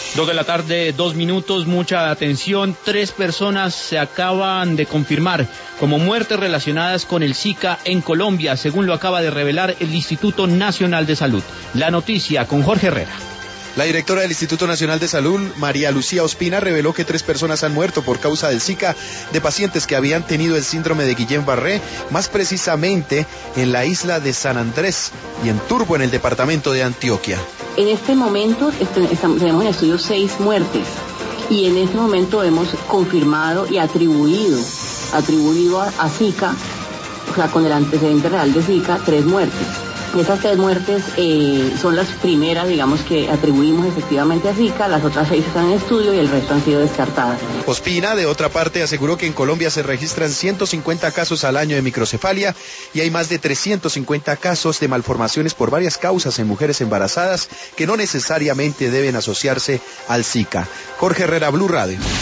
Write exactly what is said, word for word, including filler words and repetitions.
Dos de la tarde, dos minutos, mucha atención. Tres personas se acaban de confirmar como muertes relacionadas con el Zika en Colombia, según lo acaba de revelar el Instituto Nacional de Salud. La noticia con Jorge Herrera. La directora del Instituto Nacional de Salud, María Lucía Ospina, reveló que tres personas han muerto por causa del Zika de pacientes que habían tenido el síndrome de Guillain-Barré, más precisamente en la isla de San Andrés y en Turbo, en el departamento de Antioquia. En este momento estamos, tenemos en estudio seis muertes y en este momento hemos confirmado y atribuido, atribuido a, a Zika, o sea, con el antecedente real de Zika, tres muertes. Esas tres muertes eh, son las primeras, digamos, que atribuimos efectivamente a Zika, las otras seis están en estudio y el resto han sido descartadas. Ospina, de otra parte, aseguró que en Colombia se registran ciento cincuenta casos al año de microcefalia y hay más de trescientos cincuenta casos de malformaciones por varias causas en mujeres embarazadas que no necesariamente deben asociarse al Zika. Jorge Herrera, Blue Radio.